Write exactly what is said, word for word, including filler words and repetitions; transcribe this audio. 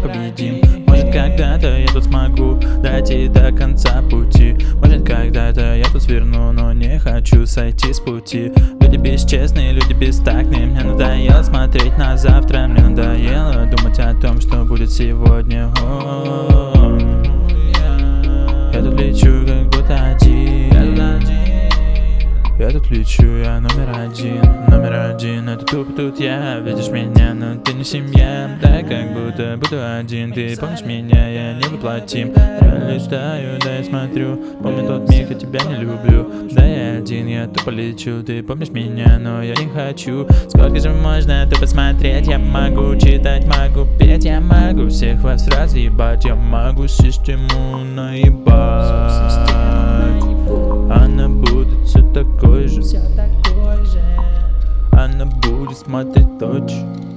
победим. Может, когда-то я тут смогу дойти до конца пути. Может, когда-то я тут сверну, но не хочу сойти с пути. Люди бесчестные, люди бестактные. Мне надоело смотреть на завтра. Мне надоело думать о том, что будет сегодня. О, я тут лечу как будто один. Я тут лечу, я номер один. Номер один, это тупо тут я. Видишь меня, но ты не семья. Да, как будто буду один. Ты помнишь меня, я не воплотим. Я листаю, да я смотрю. Помню тот миг, я тебя не люблю. Да я один, я тупо лечу. Ты помнишь меня, но я не хочу. Сколько же можно тупо смотреть? Я могу читать, могу петь. Я могу всех вас разъебать. Я могу систему наебать. Она будет все такой же. Она будет смотреть точно.